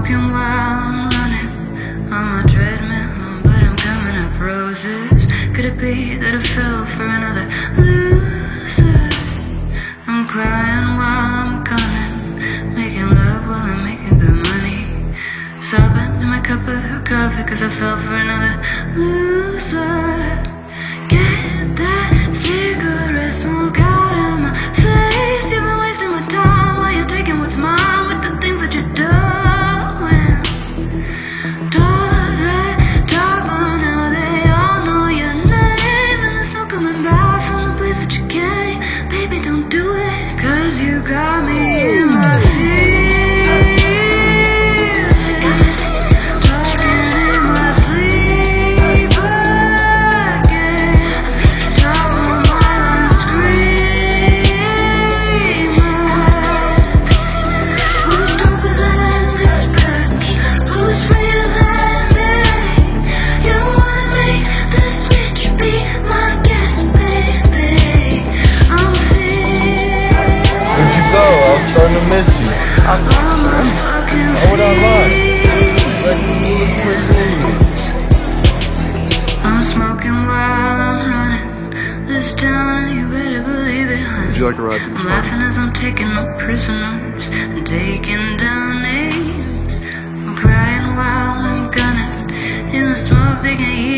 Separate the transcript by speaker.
Speaker 1: smoking while I'm running on my treadmill, but I'm coming up roses. Could it be that I fell for another loser? I'm crying while I'm gunning, making love while I'm making good money, sobbing in my cup of coffee cause I fell for another loser. Get that cigarette smoke out of my face. You've been wasting my time while you're taking what's mine with the things that you're doing. Talk that talk, but now they all know your name, and there's no coming back from the place that you came. Baby, don't do it, cause you got me in my feet.
Speaker 2: I'm starting to miss you. Why would I lie?
Speaker 1: I'm smoking while I'm running this town, and you better believe it, honey.
Speaker 2: Would you like a ride to the
Speaker 1: I'm laughing as I'm taking no prisoners and taking down names. I'm crying while I'm gunning in the smoke, they can hear